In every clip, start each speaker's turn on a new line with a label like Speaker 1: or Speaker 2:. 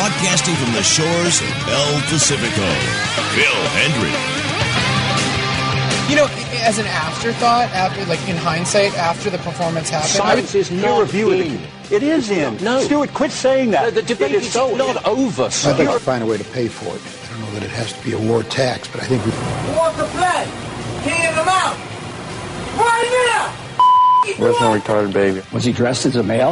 Speaker 1: broadcasting from the shores of El Pacifico, Phil Hendrie.
Speaker 2: You know, as an afterthought, after, like in hindsight, after the performance happened,
Speaker 3: science is not in.
Speaker 4: It is in.
Speaker 3: No.
Speaker 4: Stuart, quit saying that.
Speaker 3: No, the debate is not over.
Speaker 5: I'd like to find a way to pay for it. I don't know that it has to be a war tax, but I think we...
Speaker 6: Who wants to play? Hand them out. Right now!
Speaker 4: Where's my retarded baby?
Speaker 7: Was he dressed as a male?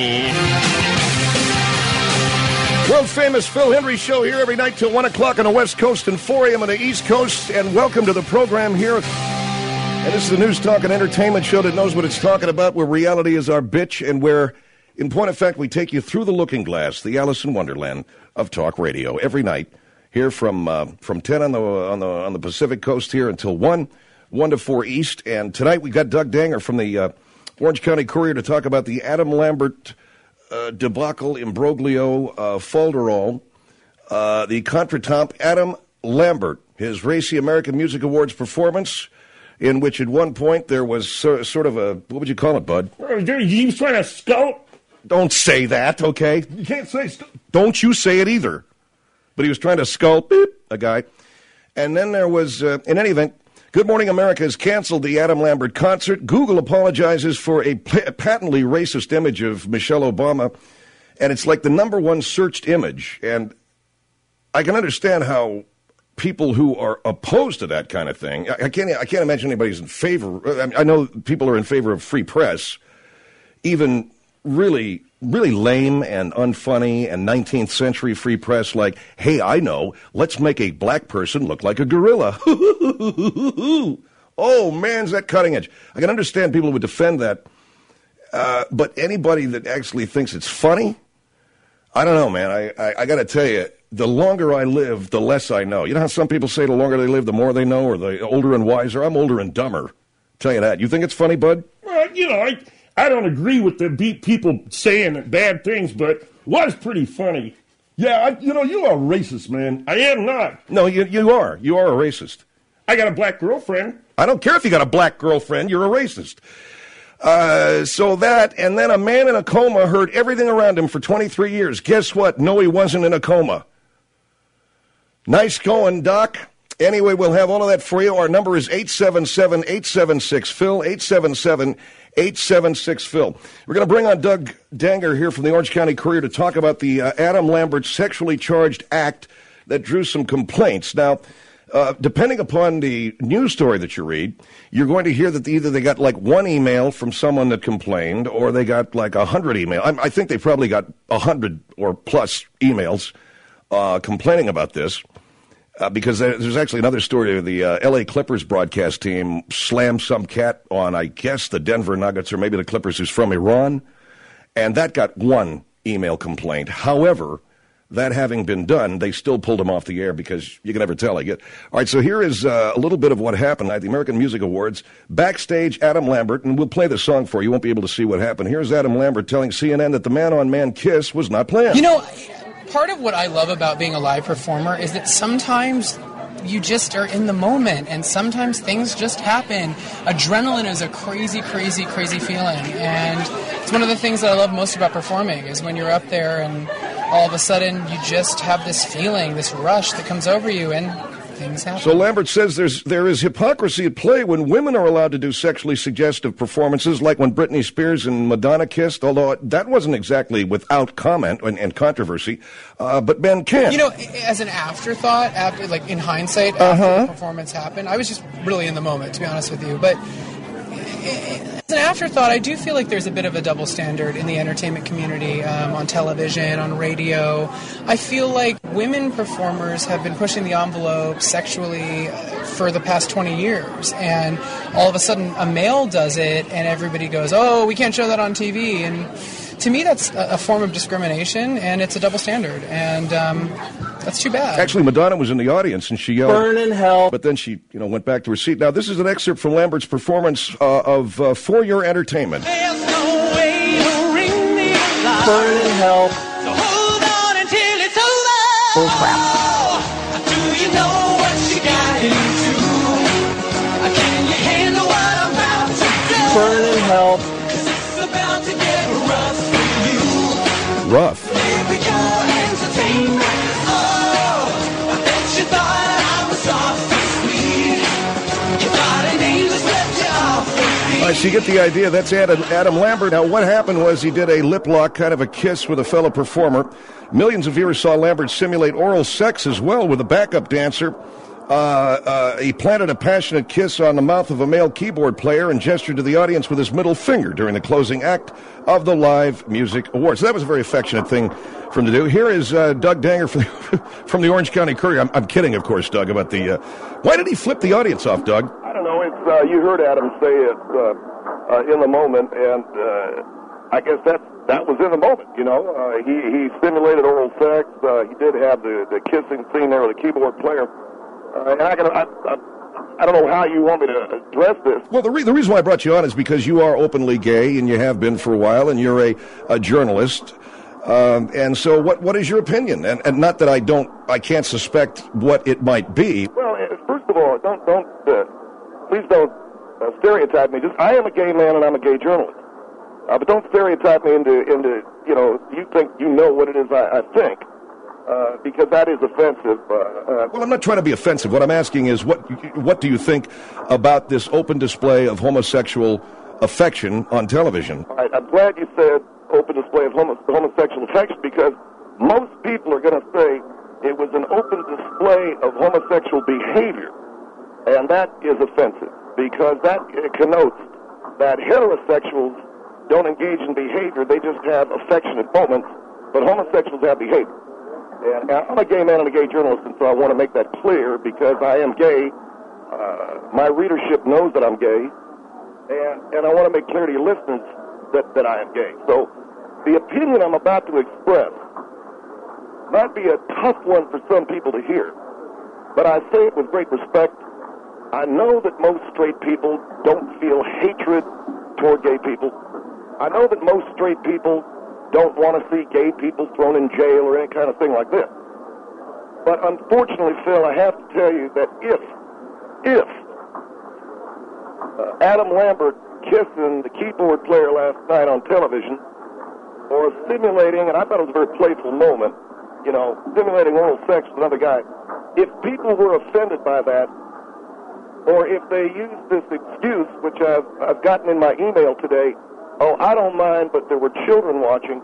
Speaker 8: World-famous Phil Hendrie Show here every night till 1 o'clock on the West Coast and 4 a.m. on the East Coast. And welcome to the program here. And this is the news, talk, and entertainment show that knows what it's talking about, where reality is our bitch, and where, in point of fact, we take you through the looking glass, the Alice in Wonderland of talk radio, every night here from 10 on the Pacific Coast here until 1 to 4 East. And tonight we got Doug Danger from the Orange County Courier to talk about the Adam Lambert debacle, imbroglio, falderall, the contretemps. Adam Lambert, his racy American Music Awards performance, in which at one point there was sort of a, what would you call it, bud?
Speaker 9: He was trying to scout.
Speaker 8: Don't say that, okay?
Speaker 9: You can't say
Speaker 8: Don't you say it either. But he was trying to sculpt a guy. And then there was, in any event, Good Morning America has canceled the Adam Lambert concert. Google apologizes for a patently racist image of Michelle Obama. And it's like the number one searched image. And I can understand how people who are opposed to that kind of thing, I can't imagine anybody's in favor. I know people are in favor of free press, even really lame and unfunny and 19th century free press like, hey, I know, let's make a black person look like a gorilla. Oh, man, is that cutting edge. I can understand people who would defend that, but anybody that actually thinks it's funny, I don't know, man. I got to tell you, the longer I live, the less I know. You know how some people say the longer they live, the more they know, or the older and wiser? I'm older and dumber. Tell you that. You think it's funny, bud?
Speaker 9: Well, you know, I don't agree with the people saying bad things, but was pretty funny. Yeah, you are racist, man. I am not.
Speaker 8: No, you are. You are a racist.
Speaker 9: I got a black girlfriend.
Speaker 8: I don't care if you got a black girlfriend. You're a racist. So that, and then a man in a coma heard everything around him for 23 years. Guess what? No, he wasn't in a coma. Nice going, Doc. Anyway, we'll have all of that for you. Our number is 877-876-PHIL, 877-876-PHIL. We're going to bring on Doug Danger here from the Orange County Courier to talk about the Adam Lambert sexually charged act that drew some complaints. Now, depending upon the news story that you read, you're going to hear that either they got like one email from someone that complained, or they got like 100 emails. I think they probably got 100 or plus emails complaining about this. Because there's actually another story. The L.A. Clippers broadcast team slammed some cat on, I guess, the Denver Nuggets, or maybe the Clippers who's from Iran, and that got one email complaint. However, that having been done, they still pulled him off the air because you can never tell. All right, so here is a little bit of what happened at the American Music Awards. Backstage, Adam Lambert, and we'll play the song for you. You won't be able to see what happened. Here's Adam Lambert telling CNN that the man-on-man kiss was not planned.
Speaker 2: You know, part of what I love about being a live performer is that sometimes you just are in the moment, and sometimes things just happen. Adrenaline is a crazy, crazy, crazy feeling, and it's one of the things that I love most about performing is when you're up there and all of a sudden you just have this feeling, this rush that comes over you, and things happen.
Speaker 8: So Lambert says there is hypocrisy at play when women are allowed to do sexually suggestive performances, like when Britney Spears and Madonna kissed, although that wasn't exactly without comment and controversy, but men can.
Speaker 2: You know, as an afterthought, after, like in hindsight, after the performance happened, I was just really in the moment, to be honest with you, but as an afterthought, I do feel like there's a bit of a double standard in the entertainment community, on television, on radio. I feel like women performers have been pushing the envelope sexually for the past 20 years, and all of a sudden a male does it, and everybody goes, oh, we can't show that on TV, and to me that's a form of discrimination, and it's a double standard, and that's too bad.
Speaker 8: Actually, Madonna was in the audience, and she yelled,
Speaker 3: "Burn in hell!"
Speaker 8: But then she, went back to her seat. Now, this is an excerpt from Lambert's performance of For Your Entertainment.
Speaker 6: There's no way to ring me alive.
Speaker 3: Burn in hell!
Speaker 6: So hold on until it's over.
Speaker 3: Oh crap!
Speaker 6: Do you know what you got into? Can you handle what I'm about to do?
Speaker 3: Burn in hell!
Speaker 6: 'Cause it's about to get rough for you.
Speaker 8: Rough.
Speaker 6: Baby, you're entertainment.
Speaker 8: All right, so you get the idea. That's Adam Lambert. Now, what happened was he did a lip lock, kind of a kiss with a fellow performer. Millions of viewers saw Lambert simulate oral sex as well with a backup dancer. He planted a passionate kiss on the mouth of a male keyboard player and gestured to the audience with his middle finger during the closing act of the Live Music Awards. So that was a very affectionate thing for him to do. Here is Doug Danger from the Orange County Courier. I'm kidding, of course, Doug, about the... why did he flip the audience off, Doug?
Speaker 7: I don't know. It's you heard Adam say it in the moment, and I guess that was in the moment, you know. He simulated oral sex. He did have the kissing scene there with the keyboard player. And I don't know how you want me to address this.
Speaker 8: Well, the reason why I brought you on is because you are openly gay, and you have been for a while, and you're a journalist. And so what is your opinion? And not that I can't suspect what it might be.
Speaker 7: Well, first of all, please don't stereotype me. I am a gay man and I'm a gay journalist. But don't stereotype me into you think you know what it is I think. Because that is offensive.
Speaker 8: Well, I'm not trying to be offensive. What I'm asking is, what do you think about this open display of homosexual affection on television?
Speaker 7: All right, I'm glad you said open display of homosexual affection, because most people are going to say it was an open display of homosexual behavior, and that is offensive, because that connotes that heterosexuals don't engage in behavior, they just have affectionate moments, but homosexuals have behavior. And I'm a gay man and a gay journalist, and so I want to make that clear because I am gay. My readership knows that I'm gay, and I want to make clear to your listeners that I am gay. So the opinion I'm about to express might be a tough one for some people to hear, but I say it with great respect. I know that most straight people don't feel hatred toward gay people. I know that most straight people don't want to see gay people thrown in jail or any kind of thing like this. But unfortunately, Phil, I have to tell you that if Adam Lambert kissing the keyboard player last night on television, or simulating, and I thought it was a very playful moment, simulating oral sex with another guy, if people were offended by that, or if they use this excuse, which I've gotten in my email today, oh, I don't mind, but there were children watching,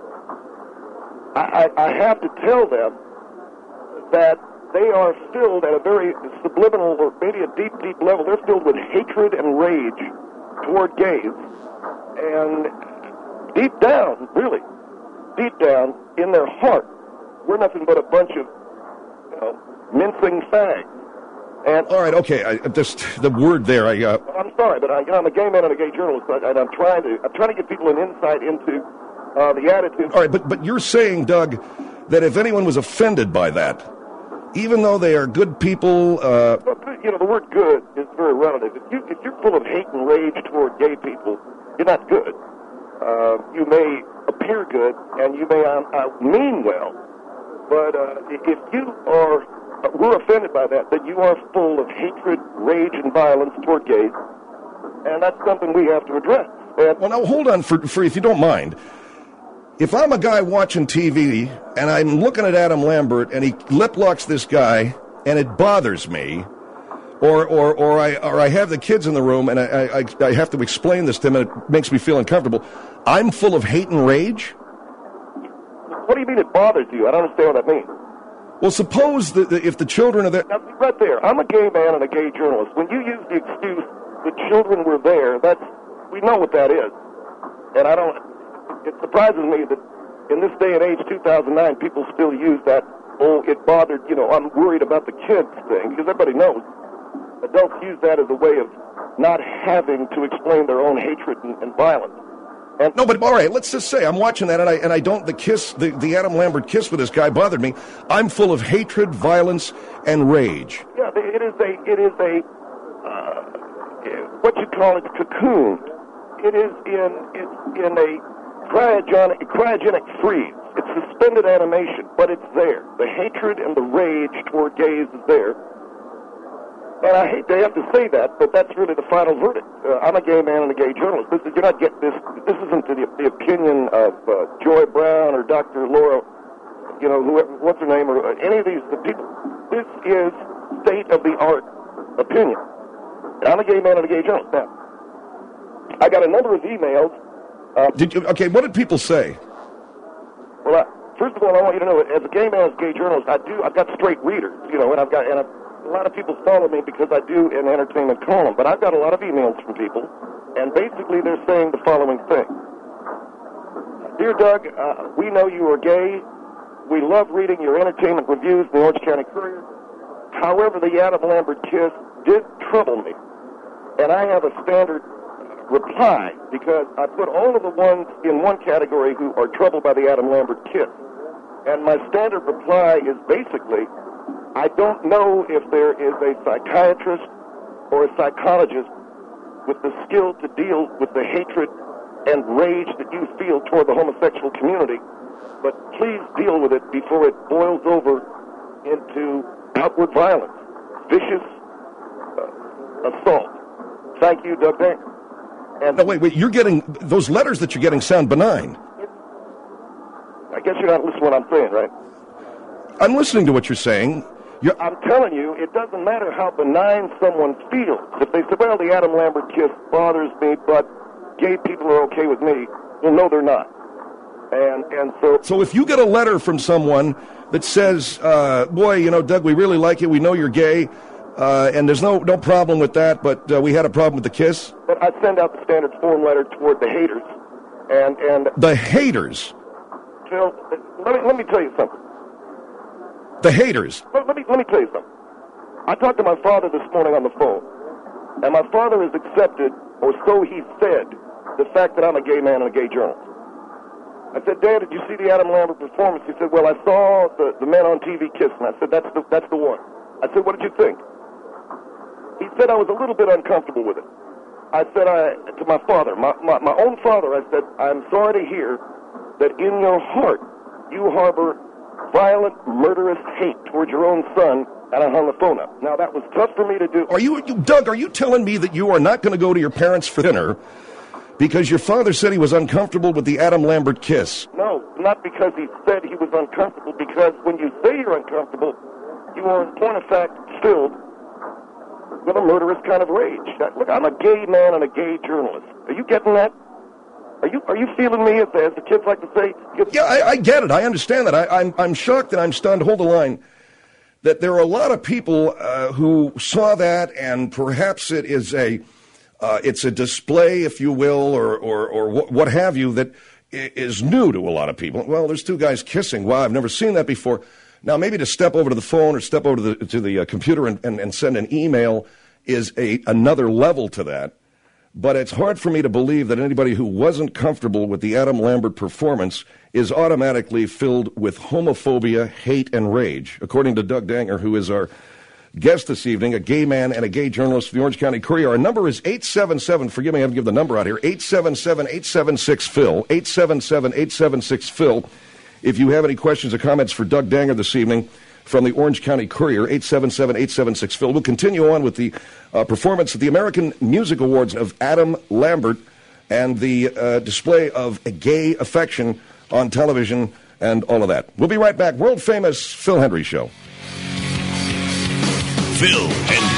Speaker 7: I have to tell them that they are filled at a very subliminal or maybe a deep, deep level. They're filled with hatred and rage toward gays. And deep down, really, deep down in their heart, we're nothing but a bunch of, mincing fags. And
Speaker 8: all right, okay. Just the word there.
Speaker 7: I'm sorry, but I'm a gay man and a gay journalist, and I'm trying to give people an insight into the attitude.
Speaker 8: All right, but you're saying, Doug, that if anyone was offended by that, even though they are good people,
Speaker 7: the word "good" is very relative. If you're full of hate and rage toward gay people, you're not good. You may appear good, and you may mean well, but if you were offended by that, then you are full of hatred, rage, and violence toward gays, and that's something we have to address.
Speaker 8: Well, now, hold on, for if you don't mind. If I'm a guy watching TV, and I'm looking at Adam Lambert, and he lip-locks this guy, and it bothers me, or I have the kids in the room, and I have to explain this to them, and it makes me feel uncomfortable, I'm full of hate and rage?
Speaker 7: What do you mean it bothers you? I don't understand what that means.
Speaker 8: Well, suppose that if the children are there...
Speaker 7: Now, right there, I'm a gay man and a gay journalist. When you use the excuse, the children were there, we know what that is. And it surprises me that in this day and age, 2009, people still use that, it bothered, I'm worried about the kids thing, because everybody knows adults use that as a way of not having to explain their own hatred and violence.
Speaker 8: No, but all right, let's just say I'm watching that, and I don't. The Adam Lambert kiss with this guy bothered me. I'm full of hatred, violence, and rage.
Speaker 7: Yeah, it is a what you call it, cocoon. It is in a cryogenic freeze. It's suspended animation, but it's there. The hatred and the rage toward gays is there. And I hate to have to say that, but that's really the final verdict. I'm a gay man and a gay journalist. You're not getting this. This isn't the opinion of Joy Brown or Dr. Laura, whoever, what's her name, or any of these people. This is state of the art opinion. And I'm a gay man and a gay journalist. Now, I got a number of emails.
Speaker 8: Okay, what did people say?
Speaker 7: Well, first of all, I want you to know, as a gay man, as a gay journalist, I've got straight readers, and a lot of people follow me because I do an entertainment column, but I've got a lot of emails from people, and basically they're saying the following thing. Dear Doug, we know you are gay. We love reading your entertainment reviews in the Orange County Courier. However, the Adam Lambert kiss did trouble me, and I have a standard reply because I put all of the ones in one category who are troubled by the Adam Lambert kiss. And my standard reply is basically, I don't know if there is a psychiatrist or a psychologist with the skill to deal with the hatred and rage that you feel toward the homosexual community, but please deal with it before it boils over into outward violence, vicious assault. Thank you, Doug Danger. And
Speaker 8: no, wait, you're getting, those letters that you're getting sound benign.
Speaker 7: I guess you're not listening to what I'm saying, right?
Speaker 8: I'm listening to what you're saying.
Speaker 7: I'm telling you, it doesn't matter how benign someone feels. If they say, well, the Adam Lambert kiss bothers me, but gay people are okay with me, well, no, they're not. And so...
Speaker 8: So if you get a letter from someone that says, boy, you know, Doug, we really like you, we know you're gay, and there's no problem with that, but we had a problem with the kiss?
Speaker 7: But I send out the standard form letter toward the haters, and...
Speaker 8: The haters?
Speaker 7: Phil, let me tell you something.
Speaker 8: The haters?
Speaker 7: Let me tell you something. I talked to my father this morning on the phone, and my father has accepted, or so he said, the fact that I'm a gay man and a gay journalist. I said, Dad, did you see the Adam Lambert performance? He said, well, I saw the men on TV kissing. I said, that's the one. I said, what did you think? He said I was a little bit uncomfortable with it. I said to my father, my own father, I said, I'm sorry to hear that in your heart you harbor violent, murderous hate towards your own son, and I hung the phone up. Now, that was tough for me to do.
Speaker 8: Doug, are you telling me that you are not going to go to your parents for dinner because your father said he was uncomfortable with the Adam Lambert kiss?
Speaker 7: No, not because he said he was uncomfortable, because when you say you're uncomfortable, you are, in point of fact, filled with a murderous kind of rage. Look, I'm a gay man and a gay journalist. Are you getting that? Are you feeling me, as the kids like to say?
Speaker 8: Yeah, I get it. I understand that. I'm shocked and I'm stunned. Hold the line. That there are a lot of people who saw that, and perhaps it is it's a display, if you will, or what have you, that is new to a lot of people. Well, there's two guys kissing. Wow, I've never seen that before. Now, maybe to step over to the phone or step over to the computer and send an email is another level to that. But it's hard for me to believe that anybody who wasn't comfortable with the Adam Lambert performance is automatically filled with homophobia, hate, and rage, according to Doug Danger, who is our guest this evening, a gay man and a gay journalist for the Orange County Courier. Our number is 877, forgive me, I haven't given the number out here, 877-876-PHIL, 877-876-PHIL. If you have any questions or comments for Doug Danger this evening from the Orange County Courier, 877-876-PHIL. We'll continue on with the performance at the American Music Awards of Adam Lambert and the display of a gay affection on television and all of that. We'll be right back. World-famous Phil Hendrie Show.
Speaker 1: Phil Hendrie.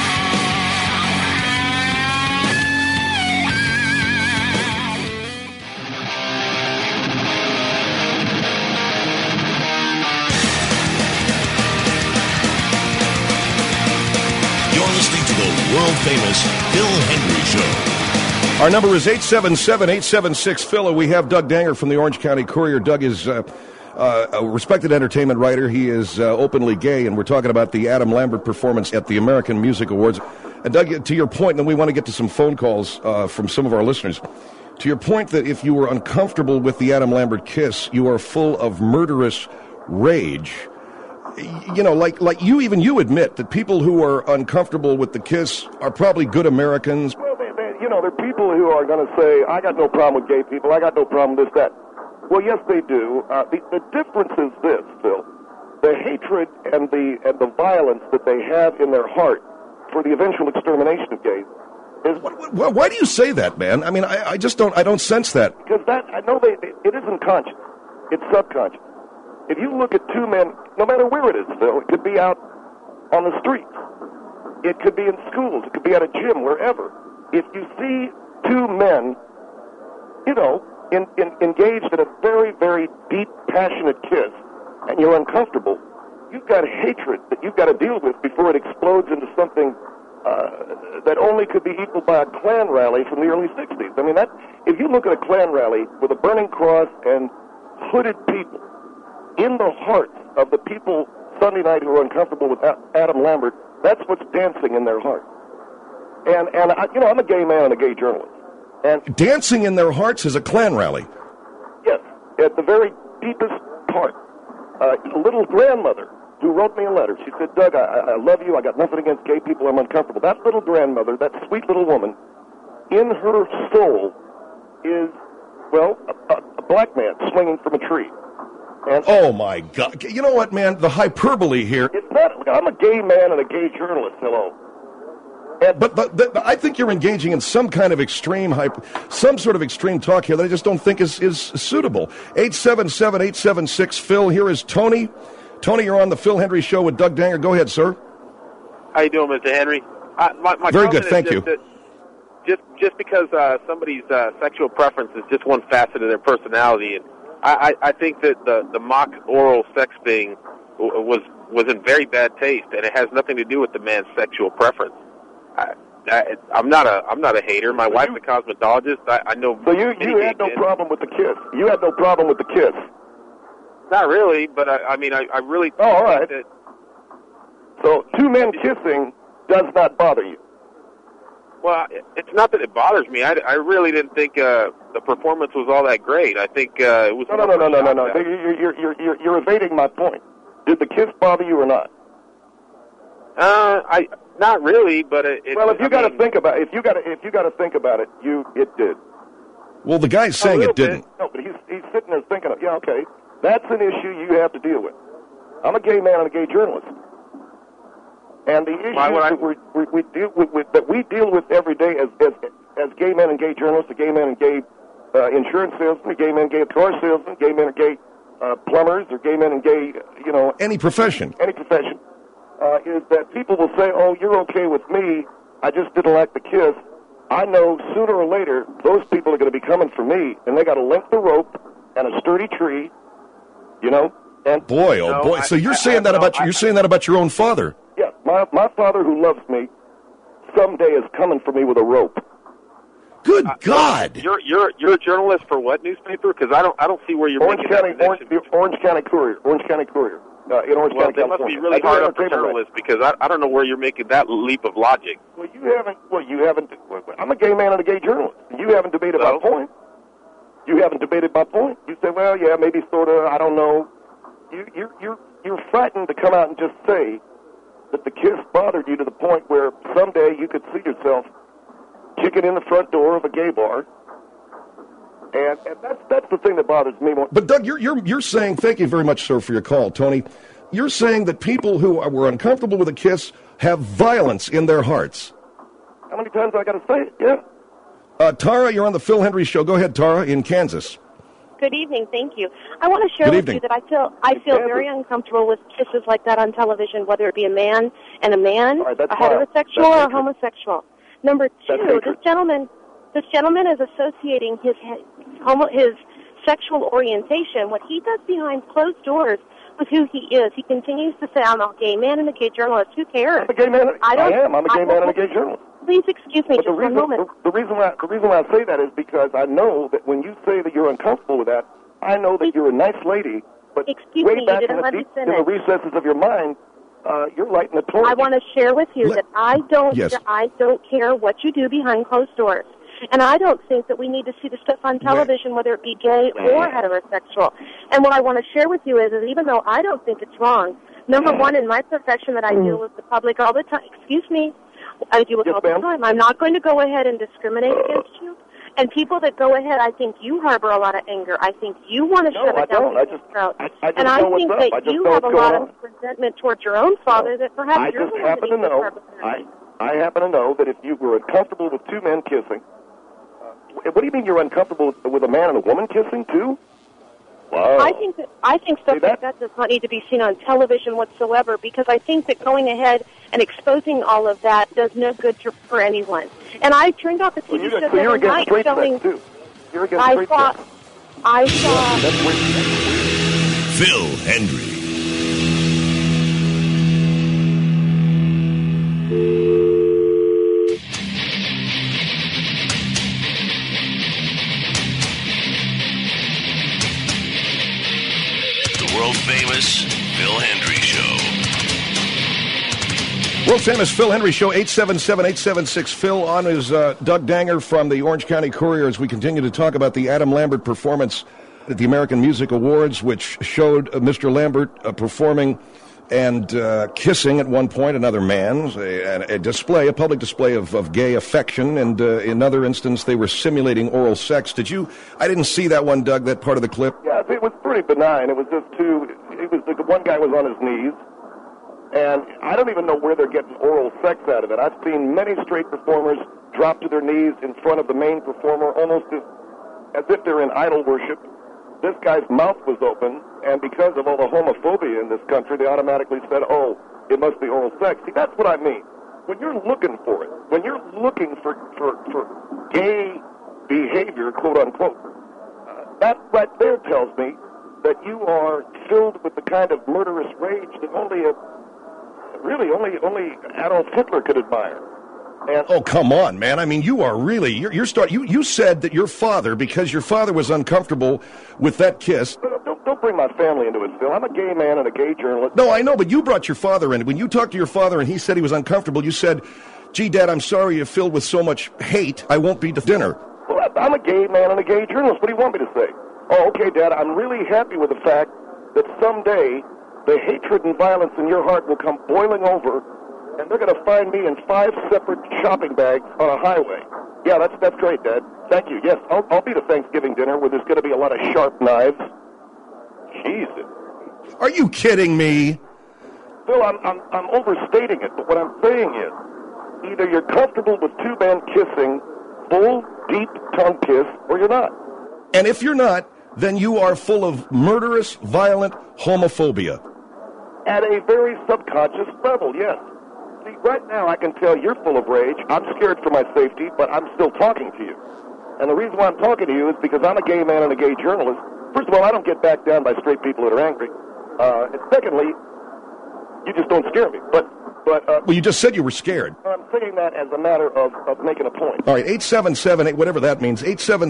Speaker 1: World-famous Phil Hendrie Show.
Speaker 8: Our number is 877-876-PHIL. We have Doug Danger from the Orange County Courier. Doug is a respected entertainment writer. He is openly gay, and we're talking about the Adam Lambert performance at the American Music Awards. And Doug, to your point, and then we want to get to some phone calls from some of our listeners. To your point that if you were uncomfortable with the Adam Lambert kiss, you are full of murderous rage. You know, like you admit that people who are uncomfortable with the kiss are probably good Americans.
Speaker 7: Well, there are people who are going to say, I got no problem with gay people, I got no problem with this, that. Well, yes, they do. The difference is this, Phil. The hatred and the violence that they have in their heart for the eventual extermination of gays is...
Speaker 8: Why do you say that, man? I mean, I just don't sense that.
Speaker 7: Because I know it isn't conscious. It's subconscious. If you look at two men, no matter where it is, Phil, it could be out on the streets. It could be in schools. It could be at a gym, wherever. If you see two men, engaged in a very, very deep, passionate kiss, and you're uncomfortable, you've got hatred that you've got to deal with before it explodes into something that only could be equaled by a Klan rally from the early 60s. I mean, if you look at a Klan rally with a burning cross and hooded people in the hearts of the people Sunday night who are uncomfortable with Adam Lambert, that's what's dancing in their heart. And I'm a gay man and a gay journalist. And
Speaker 8: dancing in their hearts is a Klan rally.
Speaker 7: Yes, at the very deepest part. A little grandmother who wrote me a letter. She said, Doug, I love you. I got nothing against gay people. I'm uncomfortable. That little grandmother, that sweet little woman, in her soul is, a black man swinging from a tree. And
Speaker 8: oh, my God. You know what, man? The hyperbole here.
Speaker 7: It's not. I'm a gay man and a gay journalist. Hello.
Speaker 8: But I think you're engaging in some kind of some sort of extreme talk here that I just don't think is suitable. 877-876-PHIL. Here is Tony. Tony, you're on the Phil Hendry Show with Doug Danger. Go ahead, sir.
Speaker 10: How you doing, Mr. Henry? My
Speaker 8: Very good, thank you.
Speaker 10: Just because somebody's sexual preference is just one facet of their personality, and I think that the mock oral sex thing was in very bad taste, and it has nothing to do with the man's sexual preference. I'm not a hater. My wife's a cosmetologist. I know.
Speaker 7: So you had no problem with the kiss. You had no problem with the kiss.
Speaker 10: Not really, but I really.
Speaker 7: Oh, all right.
Speaker 10: That,
Speaker 7: so two men kissing does not bother you.
Speaker 10: Well, it's not that it bothers me. I really didn't think the performance was all that great. I think it was. No.
Speaker 7: You're evading my point. Did the kiss bother you or not?
Speaker 10: Not really, but if you got to think about it, it did.
Speaker 8: Well, the guy's saying it didn't.
Speaker 7: No, but he's sitting there thinking, okay, that's an issue you have to deal with. I'm a gay man and a gay journalist, and the issues that we deal with every day as gay men and gay journalists, a gay man and gay insurance salesman, a gay man and gay car salesman, gay men and gay plumbers, or gay men and gay,
Speaker 8: any profession.
Speaker 7: Is that people will say, oh, you're okay with me, I just didn't like the kiss. I know sooner or later those people are going to be coming for me, and they got a length of rope and a sturdy tree, and
Speaker 8: boy, oh boy. So you're saying that about your own father?
Speaker 7: Yeah, my father who loves me someday is coming for me with a rope.
Speaker 8: Good God!
Speaker 10: You're a journalist for what newspaper? Because I don't see where you're making that connection.
Speaker 7: Orange County Courier. In Orange County,
Speaker 10: they must be really hard up for journalists because I don't know where you're making that leap of logic.
Speaker 7: Well, you haven't. I'm a gay man and a gay journalist. You haven't debated my point. You haven't debated my point. You say, well, yeah, maybe sort of. I don't know. You're frightened to come out and just say that the kiss bothered you to the point where someday you could see yourself kicking in the front door of a gay bar. And that's the thing that bothers me more.
Speaker 8: But Doug, you're saying, thank you very much, sir, for your call, Tony. You're saying that people who were uncomfortable with a kiss have violence in their hearts.
Speaker 7: How many times I got to say it? Yeah.
Speaker 8: Tara, you're on the Phil Hendry Show. Go ahead, Tara, in Kansas.
Speaker 11: Good evening. Thank you. I want to share with you that I feel very uncomfortable with kisses like that on television, whether it be a man and a man, a heterosexual or a homosexual. Number two, this gentleman is associating his sexual orientation, what he does behind closed doors, with who he is. He continues to say, I'm a gay man and a gay journalist. Who cares?
Speaker 7: I'm a gay man. I'm a gay man and a gay journalist.
Speaker 11: Please excuse me just one moment.
Speaker 7: The reason why I say that is because I know that when you say that you're uncomfortable with that, I know that you're a nice lady, but way back in the recesses of your mind, you're lighting the torch.
Speaker 11: I want to share with you that I don't care what you do behind closed doors. And I don't think that we need to see the stuff on television, whether it be gay or heterosexual. And what I want to share with you is even though I don't think it's wrong, number one, in my profession that I deal with the public all the time, I deal with all the time, I'm not going to go ahead and discriminate against you. And people that go ahead, I think you harbor a lot of anger. I think you want to shove it down your throat. And I think that you have a lot of resentment towards your own father that perhaps you're the one that needs to harbor.
Speaker 7: I happen to know that if you were uncomfortable with two men kissing, what do you mean you're uncomfortable with a man and a woman kissing too? Wow.
Speaker 11: I think stuff like that does not need to be seen on television whatsoever, because I think that going ahead and exposing all of that does no good for anyone. And I turned off the TV show the other night showing.
Speaker 7: Too. You're against straight sex.
Speaker 11: I saw.
Speaker 1: Phil Hendrie. World-famous Phil Hendrie Show.
Speaker 8: World-famous Phil Hendrie Show, 877-876-PHIL. On is Doug Danger from the Orange County Courier as we continue to talk about the Adam Lambert performance at the American Music Awards, which showed Mr. Lambert performing and kissing at one point another man, a public display of gay affection, and in another instance they were simulating oral sex. I didn't see that one, Doug, that part of the clip.
Speaker 7: Yeah, it was pretty benign. It was just the one guy was on his knees, and I don't even know where they're getting oral sex out of it. I've seen many straight performers drop to their knees in front of the main performer, almost as if they're in idol worship. This guy's mouth was open, and because of all the homophobia in this country, they automatically said, oh, it must be oral sex. See, that's what I mean. When you're looking for it, when you're looking for gay behavior, quote unquote, that right there tells me that you are filled with the kind of murderous rage that only Adolf Hitler could admire.
Speaker 8: Oh, come on, man. I mean, you are really, you said that your father, because your father was uncomfortable with that kiss.
Speaker 7: Don't bring my family into it, Phil. I'm a gay man and a gay journalist.
Speaker 8: No, I know, but you brought your father in. When you talked to your father and he said he was uncomfortable, you said, gee, Dad, I'm sorry you're filled with so much hate. I won't be to dinner.
Speaker 7: Well, I'm a gay man and a gay journalist. What do you want me to say? Oh, okay, Dad, I'm really happy with the fact that someday the hatred and violence in your heart will come boiling over, and they're going to find me in 5 separate shopping bags on a highway. Yeah, that's great, Dad. Thank you. Yes, I'll be to Thanksgiving dinner where there's going to be a lot of sharp knives. Jesus.
Speaker 8: Are you kidding me?
Speaker 7: Phil, I'm overstating it, but what I'm saying is either you're comfortable with two men kissing, full, deep tongue kiss, or you're not.
Speaker 8: And if you're not, then you are full of murderous, violent homophobia.
Speaker 7: At a very subconscious level, yes. See, right now I can tell you're full of rage. I'm scared for my safety, but I'm still talking to you. And the reason why I'm talking to you is because I'm a gay man and a gay journalist. First of all, I don't get backed down by straight people that are angry. And secondly, you just don't scare me. But
Speaker 8: well, you just said you were scared.
Speaker 7: I'm saying that as a matter of making a point.
Speaker 8: All right, 877, whatever that means,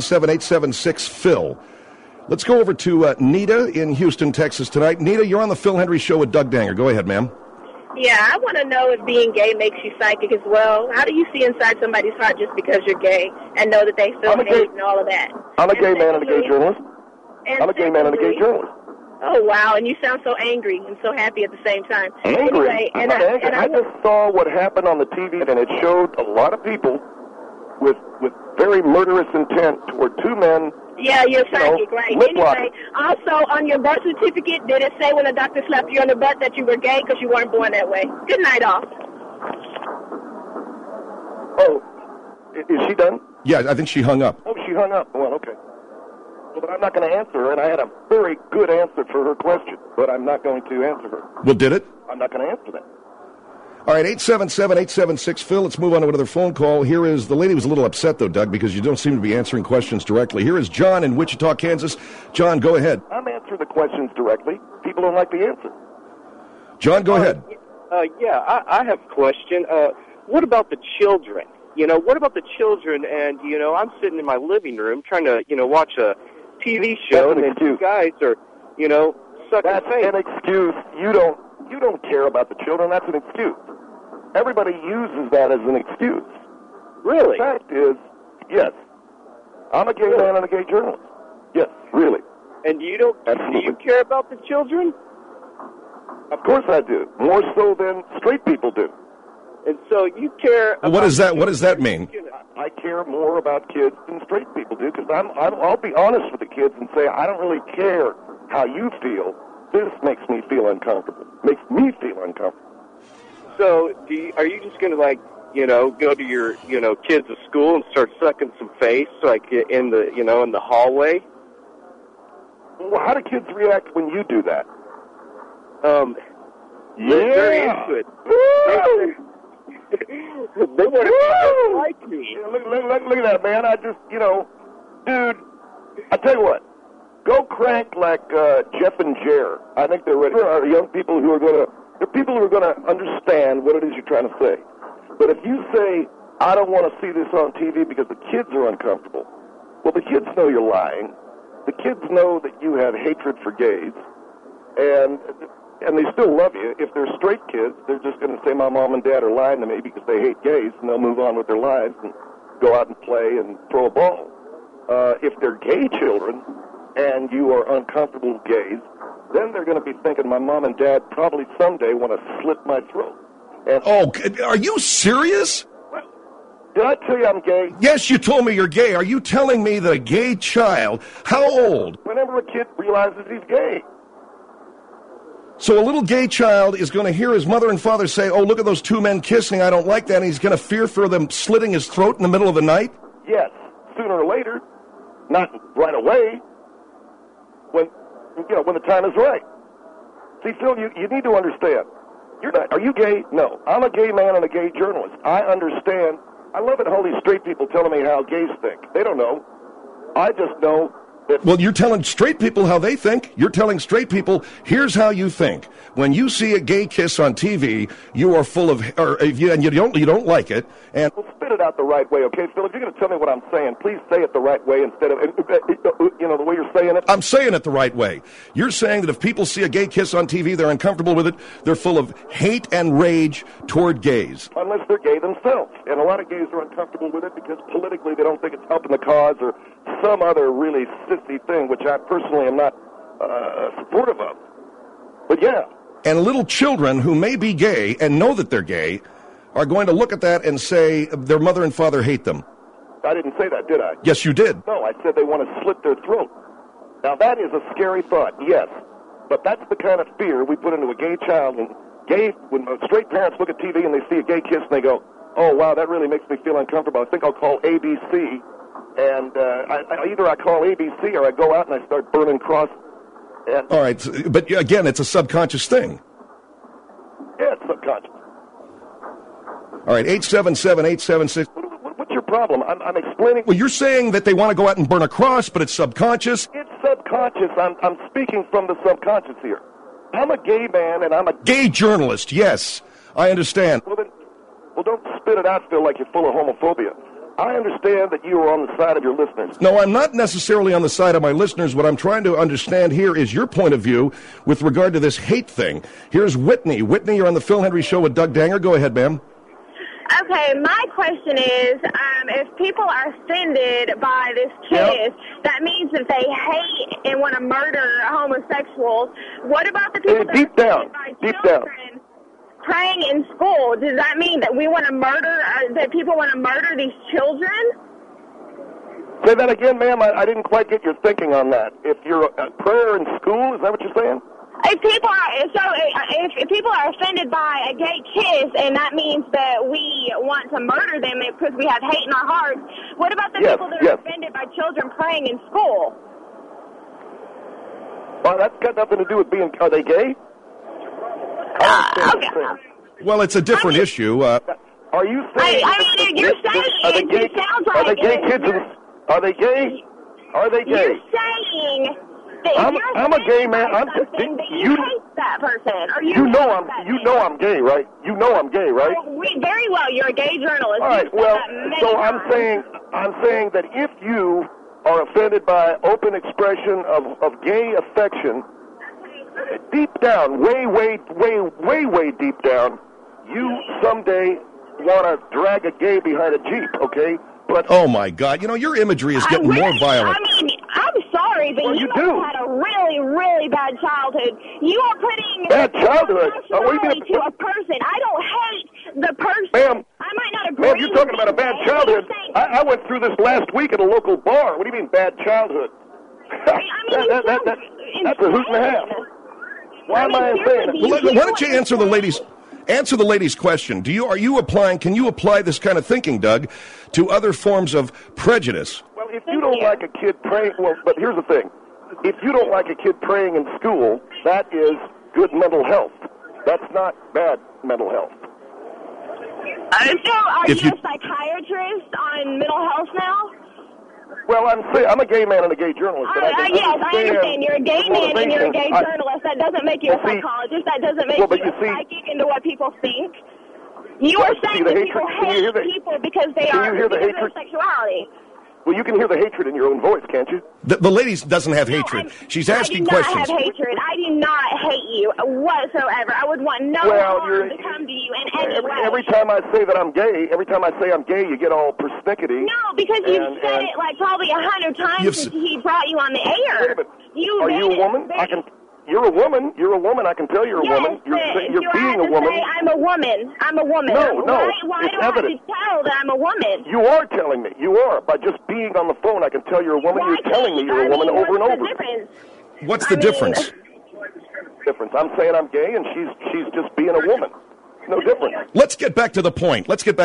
Speaker 8: 877-876-PHIL. Let's go over to Nita in Houston, Texas tonight. Nita, you're on the Phil Hendrie Show with Doug Danger. Go ahead, ma'am.
Speaker 12: Yeah, I want to know if being gay makes you psychic as well. How do you see inside somebody's heart just because you're gay and know that they feel hate and all of that?
Speaker 7: I'm a gay man and a gay journalist. I'm a gay man and a gay journalist.
Speaker 12: Oh, wow, and you sound so angry and so happy at the same time.
Speaker 7: Angry?
Speaker 12: Anyway,
Speaker 7: I'm not angry. I just saw what happened on the TV, and it showed a lot of people with very murderous intent toward two men.
Speaker 12: Yeah, you're psychic, right? Anyway, also on your birth certificate, did it say when a doctor slapped you on the butt that you were gay because you weren't born that way? Good night, off.
Speaker 7: Oh, is she done?
Speaker 8: Yeah, I think she hung up.
Speaker 7: Oh, she hung up. Well, okay. Well, but I'm not going to answer her, and I had a very good answer for her question, but I'm not going to answer her.
Speaker 8: Well, did it?
Speaker 7: I'm not going to answer that.
Speaker 8: All right, 877-876-PHIL. Let's move on to another phone call. Here is, the lady was a little upset, though, Doug, because you don't seem to be answering questions directly. Here is John in Wichita, Kansas. John, go ahead.
Speaker 7: I'm answering the questions directly. People don't like the answer.
Speaker 8: John, go ahead.
Speaker 13: Yeah, I have a question. What about the children? What about the children? And, I'm sitting in my living room trying to, watch a TV show, and then two guys are, sucking
Speaker 7: That's
Speaker 13: face.
Speaker 7: an excuse. You don't care about the children. That's an excuse. Everybody uses that as an excuse.
Speaker 13: Really?
Speaker 7: The fact is, yes. I'm a gay man and a gay journalist. Yes, really.
Speaker 13: And do you care about the children?
Speaker 7: Of course I do. More so than straight people do.
Speaker 13: And so you care about...
Speaker 8: What does that mean?
Speaker 7: I care more about kids than straight people do, because I'll be honest with the kids and say, I don't really care how you feel. This makes me feel uncomfortable. Makes me feel uncomfortable.
Speaker 13: So, are you just going to, go to your, kids at school and start sucking some face, in the hallway?
Speaker 7: Well, how do kids react when you do that?
Speaker 13: They're into it. They want to like me.
Speaker 7: Yeah, look at that, man. I just, dude, I tell you what. Go crank like Jeff and Jer. I think they're ready. There are young people who are going to understand what it is you're trying to say. But if you say, I don't want to see this on TV because the kids are uncomfortable, well, the kids know you're lying. The kids know that you have hatred for gays, and they still love you. If they're straight kids, they're just going to say, my mom and dad are lying to me because they hate gays, and they'll move on with their lives and go out and play and throw a ball. If they're gay children and you are uncomfortable with gays, then they're going to be thinking, my mom and dad probably someday want to slit my throat. And
Speaker 8: are you serious?
Speaker 7: Did I tell you I'm gay?
Speaker 8: Yes, you told me you're gay. Are you telling me that a gay child, how old?
Speaker 7: Whenever a kid realizes he's gay.
Speaker 8: So a little gay child is going to hear his mother and father say, oh, look at those two men kissing, I don't like that, and he's going to fear for them slitting his throat in the middle of the night?
Speaker 7: Yes, sooner or later. Not right away. When the time is right. See, Phil, you need to understand. Are you gay? No. I'm a gay man and a gay journalist. I understand. I love it, all these straight people telling me how gays think. They don't know. I just know that...
Speaker 8: Well, you're telling straight people how they think. You're telling straight people, here's how you think. When you see a gay kiss on TV, you are full of... and you don't like it, and...
Speaker 7: Well, spit it out the right way, okay, Phil? If you're going to tell me what I'm saying, please say it the right way instead of, the way you're saying it.
Speaker 8: I'm saying it the right way. You're saying that if people see a gay kiss on TV, they're uncomfortable with it, they're full of hate and rage toward gays.
Speaker 7: Unless they're gay themselves. And a lot of gays are uncomfortable with it because politically they don't think it's helping the cause or some other really sissy thing, which I personally am not supportive of. But yeah.
Speaker 8: And little children who may be gay and know that they're gay are going to look at that and say their mother and father hate them.
Speaker 7: I didn't say that, did I?
Speaker 8: Yes, you did.
Speaker 7: No, I said they want to slit their throat. Now, that is a scary thought, yes. But that's the kind of fear we put into a gay child. And when straight parents look at TV and they see a gay kiss and they go, oh, wow, that really makes me feel uncomfortable. I think I'll call ABC. And either I call ABC or I go out and I start burning crosses.
Speaker 8: All right, but again, it's a subconscious thing.
Speaker 7: Yeah, it's subconscious.
Speaker 8: All right, 877-876.
Speaker 7: What's your problem? I'm explaining.
Speaker 8: Well, you're saying that they want to go out and burn a cross, but it's subconscious?
Speaker 7: It's subconscious. I'm speaking from the subconscious here. I'm a gay man, and I'm a...
Speaker 8: Gay journalist, yes. I understand.
Speaker 7: Well, don't spit it out, Phil, like you're full of homophobia. I understand that you are on the side of your listeners.
Speaker 8: No, I'm not necessarily on the side of my listeners. What I'm trying to understand here is your point of view with regard to this hate thing. Here's Whitney. Whitney, you're on the Phil Hendry Show with Doug Danger. Go ahead, ma'am.
Speaker 12: Okay, my question is, if people are offended by this kiss, that means that they hate and want to murder homosexuals. What about the people that are offended by children praying in school? Does that mean that we want to murder, that people want to murder these children?
Speaker 7: Say that again, ma'am. I didn't quite get your thinking on that. If you're a prayer in school, is that what you're saying?
Speaker 12: If people are offended by a gay kiss, and that means that we want to murder them because we have hate in our hearts, what about the people that are offended by children praying in school?
Speaker 7: Well, that's got nothing to do with being... Are they gay?
Speaker 12: Okay.
Speaker 8: Well, it's a different issue.
Speaker 7: Are you saying...
Speaker 12: you're saying... It sounds like...
Speaker 7: Are they gay kids? Are they gay? Are they gay?
Speaker 12: You're saying...
Speaker 7: I'm a gay man.
Speaker 12: You hate that person, or
Speaker 7: you know I'm gay, right? You know I'm gay, right?
Speaker 12: Very well. You're a gay journalist.
Speaker 7: All right. Well, so I'm saying that if you are offended by open expression of gay affection, deep down, way deep down, you someday want to drag a gay behind a Jeep, okay? But
Speaker 8: oh my God! You know your imagery is getting more violent.
Speaker 12: I mean, I'm sorry, but you had a really, really bad childhood. You are putting
Speaker 7: bad childhood
Speaker 12: to a person. I don't hate the person.
Speaker 7: Ma'am,
Speaker 12: I might not agree.
Speaker 7: Ma'am, you're talking about a bad childhood. I went through this last week at a local bar. What do you mean bad childhood? That's a hoot and a half. Why am I saying it?
Speaker 8: Well, why don't you answer the ladies? Answer the lady's question. Can you apply this kind of thinking, Doug, to other forms of prejudice?
Speaker 7: Well, if you don't like a kid praying, but here's the thing. If you don't like a kid praying in school, that is good mental health. That's not bad mental health.
Speaker 12: So are you a psychiatrist on mental health now?
Speaker 7: Well, I'm a gay man and a gay journalist.
Speaker 12: Yes, I understand. You're a gay man and you're a gay journalist. That doesn't make you a psychologist. That doesn't make you a psychic into what people think. You are saying that people hate people because they are because of their sexuality.
Speaker 7: Well, you can hear the hatred in your own voice, can't you?
Speaker 8: The lady doesn't have hatred. She's asking questions.
Speaker 12: I do not have hatred. I do not hate you whatsoever. I would want no harm to come to you in any way.
Speaker 7: Every time I say that I'm gay, every time I say I'm gay, you get all persnickety.
Speaker 12: No, because you've said it like probably 100 times since he brought you on the air.
Speaker 7: Are you a woman? You're a woman. You're a woman. I can tell you're a woman. You're being a woman.
Speaker 12: I'm a woman. I'm a woman.
Speaker 7: No.
Speaker 12: Why do I have to tell that I'm a woman?
Speaker 7: You are telling me. You are. By just being on the phone, I can tell you're a woman. You're telling me you're a woman over and over.
Speaker 8: What's the difference?
Speaker 7: I'm saying I'm gay, and she's just being a woman. No difference.
Speaker 8: Let's get back to the point.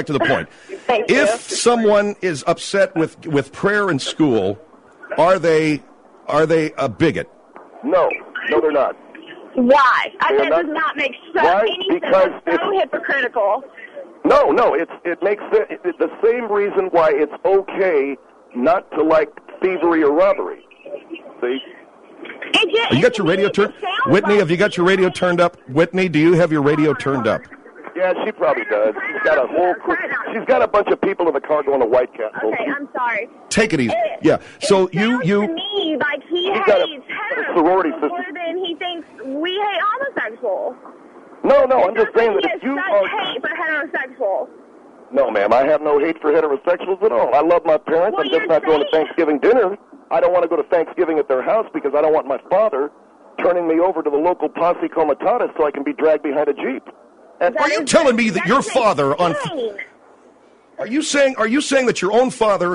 Speaker 8: If someone is upset with prayer in school, are they a bigot?
Speaker 7: No, they're not.
Speaker 12: Why? That does not make any sense. It's so hypocritical.
Speaker 7: No, it makes the same reason why it's okay not to like thievery or robbery. See?
Speaker 8: You got your radio turned? Whitney, have you got your radio turned up? Whitney, do you have your radio turned up?
Speaker 7: Yeah, she probably does. She's got a bunch of people in the car going to White Castle.
Speaker 12: Okay, I'm sorry.
Speaker 7: Take it easy.
Speaker 8: Yeah. So
Speaker 12: to me, like he hates
Speaker 7: sorority
Speaker 12: heterosexuals more than he thinks we hate homosexuals.
Speaker 7: No, I'm just saying that if you
Speaker 12: hate for heterosexuals.
Speaker 7: No, ma'am, I have no hate for heterosexuals at all. I love my parents. I'm just not going to Thanksgiving dinner. I don't want to go to Thanksgiving at their house because I don't want my father turning me over to the local Posse Comitatus so I can be dragged behind a Jeep.
Speaker 8: Are you telling me that your father on? Are you saying that your own father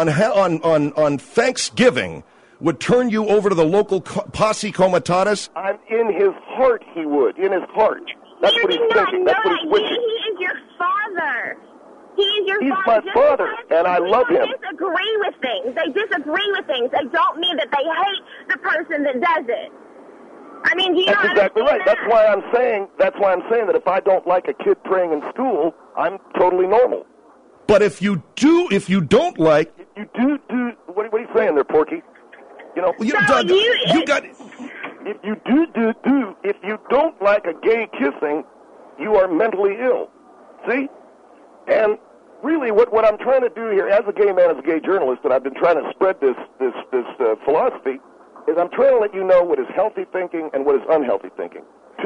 Speaker 8: on Thanksgiving would turn you over to the local Posse Comitatus?
Speaker 7: I'm in his heart. He would in his heart. That's what he's thinking. That's what he's wishing.
Speaker 12: He is your father. He is your
Speaker 7: He's
Speaker 12: father.
Speaker 7: my father, and I love him.
Speaker 12: They disagree with things. They don't mean that they hate the person that does it. I mean, do you
Speaker 7: That's exactly right. That's why I'm saying that if I don't like a kid praying in school, I'm totally normal.
Speaker 8: But if you don't like,
Speaker 7: you do. What are you saying there, Porky?
Speaker 8: Doug, you got.
Speaker 7: If you if you don't like a gay kissing, you are mentally ill. See? And really, what I'm trying to do here, as a gay man, as a gay journalist, and I've been trying to spread this philosophy, is I'm trying to let you know what is healthy thinking and what is unhealthy thinking.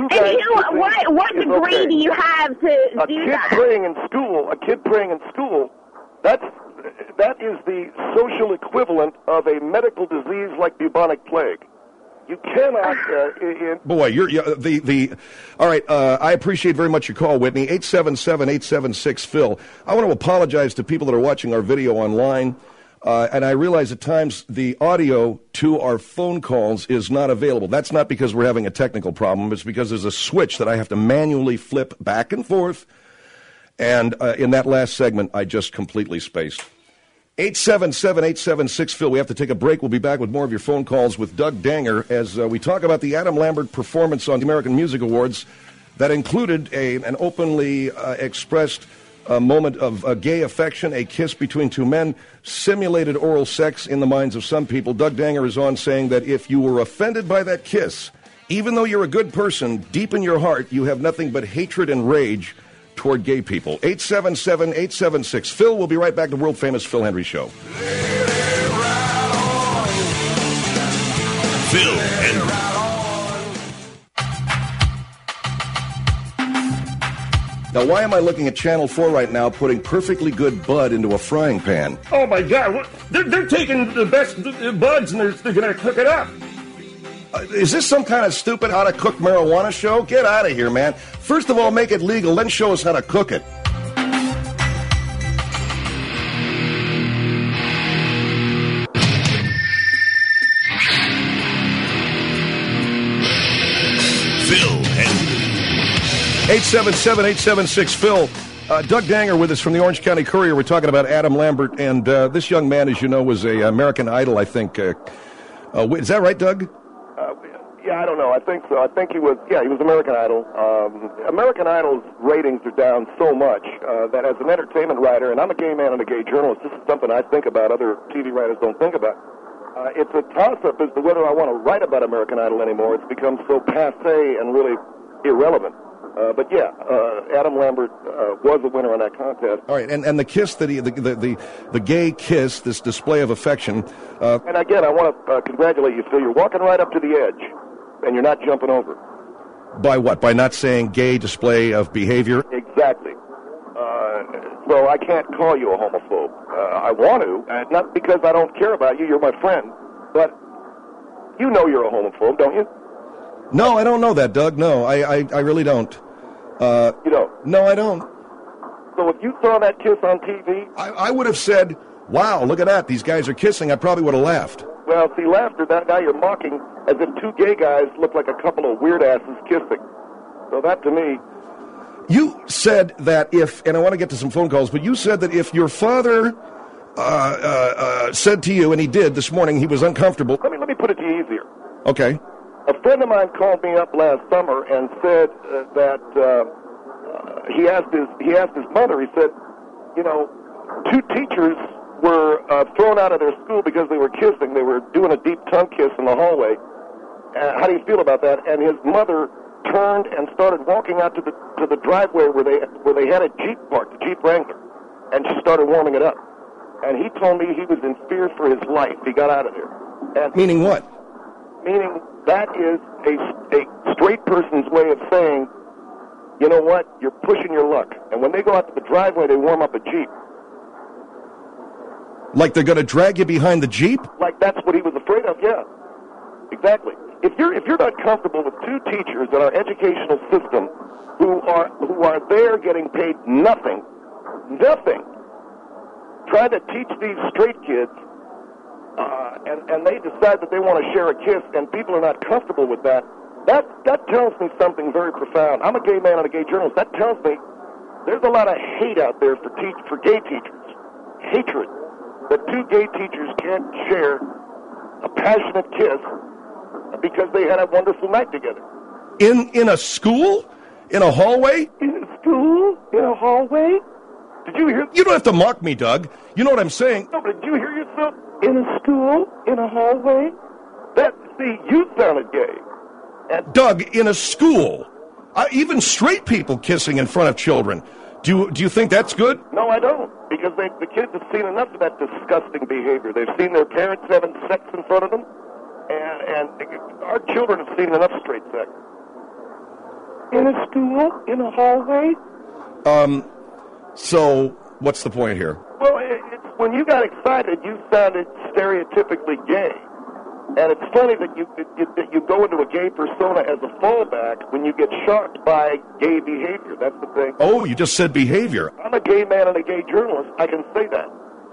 Speaker 12: What degree do you have to do that?
Speaker 7: A kid praying in school, that is the social equivalent of a medical disease like bubonic plague. You cannot.
Speaker 8: Boy, you're All right, I appreciate very much your call, Whitney. 877-876-PHIL. I want to apologize to people that are watching our video online. And I realize at times the audio to our phone calls is not available. That's not because we're having a technical problem. It's because there's a switch that I have to manually flip back and forth. And in that last segment, I just completely spaced. 877-876-PHIL. We have to take a break. We'll be back with more of your phone calls with Doug Danger as we talk about the Adam Lambert performance on the American Music Awards that included an openly expressed a moment of gay affection, a kiss between two men, simulated oral sex in the minds of some people. Doug Danger is on saying that if you were offended by that kiss, even though you're a good person, deep in your heart, you have nothing but hatred and rage toward gay people. 877-876-PHIL. We'll be right back to the world-famous Phil Hendrie Show.
Speaker 1: Phil Hendrie.
Speaker 8: Now, why am I looking at Channel 4 right now, putting perfectly good bud into a frying pan?
Speaker 9: Oh, my God. They're taking the best buds, and they're going to cook it up.
Speaker 8: Is this some kind of stupid how-to-cook marijuana show? Get out of here, man. First of all, make it legal, then show us how to cook it.
Speaker 1: Phil Hendrie.
Speaker 8: 877-876-PHIL. Doug Danger with us from the Orange County Courier. We're talking about Adam Lambert, and this young man, as you know, was a American Idol, I think. Is that right, Doug?
Speaker 7: Yeah, I don't know. I think so. I think he was American Idol. American Idol's ratings are down so much that as an entertainment writer, and I'm a gay man and a gay journalist, this is something I think about, other TV writers don't think about. It's a toss-up as to whether I want to write about American Idol anymore. It's become so passé and really irrelevant. But yeah, Adam Lambert was a winner in that contest.
Speaker 8: All right, and the kiss that the gay kiss, this display of affection.
Speaker 7: And again, I want to congratulate you, Phil. You're walking right up to the edge, and you're not jumping over.
Speaker 8: By what? By not saying gay display of behavior?
Speaker 7: Exactly. Well, I can't call you a homophobe. I want to, not because I don't care about you. You're my friend, but you know you're a homophobe, don't you?
Speaker 8: No, I don't know that, Doug. No, I really don't.
Speaker 7: You don't?
Speaker 8: No, I don't.
Speaker 7: So if you saw that kiss on TV...
Speaker 8: I would have said, wow, look at that. These guys are kissing. I probably would have laughed.
Speaker 7: Well, see, laughter, now you're mocking as if two gay guys look like a couple of weird asses kissing. So that, to me...
Speaker 8: You said that if, and I want to get to some phone calls, but you said that if your father said to you, and he did this morning, he was uncomfortable.
Speaker 7: Let me put it to you easier.
Speaker 8: Okay.
Speaker 7: A friend of mine called me up last summer and said that he asked his mother. He said, you know, two teachers were thrown out of their school because they were kissing. They were doing a deep tongue kiss in the hallway. How do you feel about that? And his mother turned and started walking out to the driveway where they had a Jeep parked, a Jeep Wrangler, and she started warming it up. And he told me he was in fear for his life. He got out of there. And
Speaker 8: meaning what?
Speaker 7: Meaning that is a straight person's way of saying, you know what, you're pushing your luck. And when they go out to the driveway, they warm up a Jeep.
Speaker 8: Like they're going to drag you behind the Jeep?
Speaker 7: Like that's what he was afraid of, yeah. Exactly. If you're not comfortable with two teachers in our educational system who are there getting paid nothing, trying to teach these straight kids, and they decide that they want to share a kiss, and people are not comfortable with that, that tells me something very profound. I'm a gay man and a gay journalist. That tells me there's a lot of hate out there for gay teachers. Hatred. That two gay teachers can't share a passionate kiss because they had a wonderful night together.
Speaker 8: In a school? In a hallway?
Speaker 7: In a school? In a hallway? Did you hear?
Speaker 8: You don't have to mock me, Doug. You know what I'm saying?
Speaker 7: No, but did you hear yourself? In a school? In a hallway? You sounded gay.
Speaker 8: And Doug, in a school. Even straight people kissing in front of children. Do you think that's good?
Speaker 7: No, I don't. Because the kids have seen enough of that disgusting behavior. They've seen their parents having sex in front of them. And our children have seen enough straight sex. In a school? In a hallway?
Speaker 8: So, what's the point here?
Speaker 7: Well, it's when you got excited, you sounded stereotypically gay. And it's funny that you go into a gay persona as a fallback when you get shocked by gay behavior. That's the thing.
Speaker 8: Oh, you just said behavior.
Speaker 7: I'm a gay man and a gay journalist. I can say that.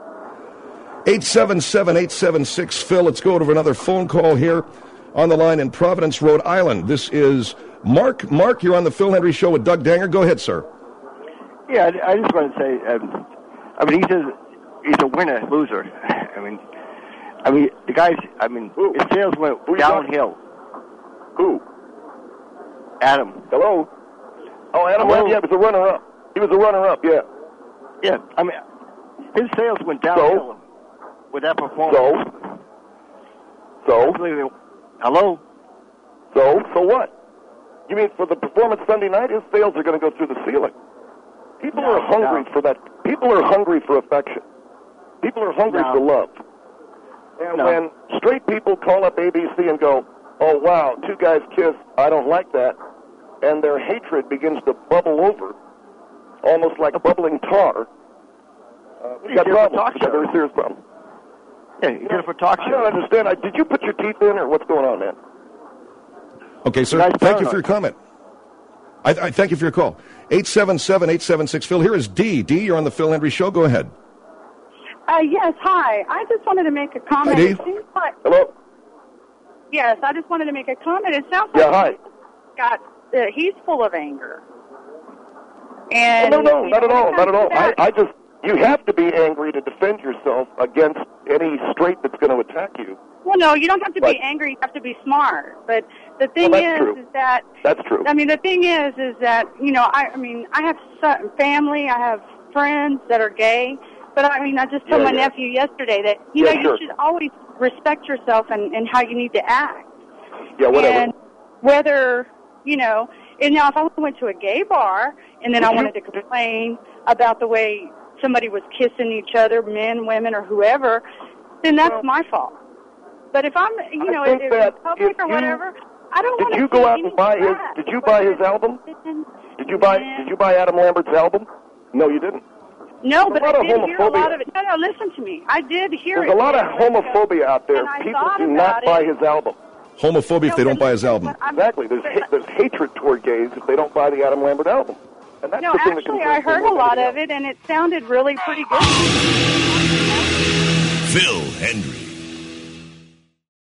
Speaker 8: 877-876-PHIL. Let's go to another phone call here on the line in Providence, Rhode Island. This is Mark. Mark, you're on the Phil Hendry Show with Doug Danger. Go ahead, sir.
Speaker 3: Yeah, I just want to say, he's a winner, loser. I mean, the guys, his sales went downhill.
Speaker 7: Who?
Speaker 3: Adam.
Speaker 7: Hello? Oh, Adam, yeah, he was a runner-up. He was a runner-up, yeah.
Speaker 3: Yeah, his sales went downhill with that performance.
Speaker 7: So?
Speaker 3: Hello?
Speaker 7: So what? You mean for the performance Sunday night, his sales are going to go through the ceiling? People are hungry for that. People are hungry for affection. People are hungry for love. And when straight people call up ABC and go, oh, wow, two guys kissed, I don't like that, and their hatred begins to bubble over, almost like bubbling tar, we've got problems. A very serious problem.
Speaker 3: Yeah, you did it for talk show.
Speaker 7: I don't understand. Did you put your teeth in, or what's going on, man?
Speaker 8: Okay, sir, thank you for your comment. I thank you for your call. 877-876-PHIL. Here is Dee. Dee, you're on the Phil Hendry Show. Go ahead.
Speaker 14: Yes, hi. I just wanted to make a comment.
Speaker 8: Hi, Dee.
Speaker 7: Hello?
Speaker 14: Yes, I just wanted to make a comment. It sounds like he's full of anger. And
Speaker 7: no, not at all. I just, you have to be angry to defend yourself against any straight that's going to attack you.
Speaker 14: Well, no, you don't have to be angry. You have to be smart. But the thing is that
Speaker 7: that's true.
Speaker 14: I mean, the thing is that I have family. I have friends that are gay. But I mean, I just told my nephew yesterday that you should always respect yourself and how you need to act.
Speaker 7: Yeah, whatever.
Speaker 14: And whether and now if I went to a gay bar and then I wanted to complain about the way somebody was kissing each other, men, women, or whoever, then that's my fault. But if I'm, if it's public or whatever, I don't want to.
Speaker 7: Did you go out and buy his? Did you buy his album? Did you buy Adam Lambert's album? No, you didn't.
Speaker 14: No, but I did hear a lot of it. No, listen to me. I did hear
Speaker 7: There's a lot of homophobia out there. People do not buy his album.
Speaker 8: Homophobia if they don't buy his album.
Speaker 7: Exactly. There's hatred toward gays if they don't buy the Adam Lambert album. And that's the thing
Speaker 14: actually, I heard a lot of it, and it sounded really pretty good.
Speaker 1: Phil Hendry.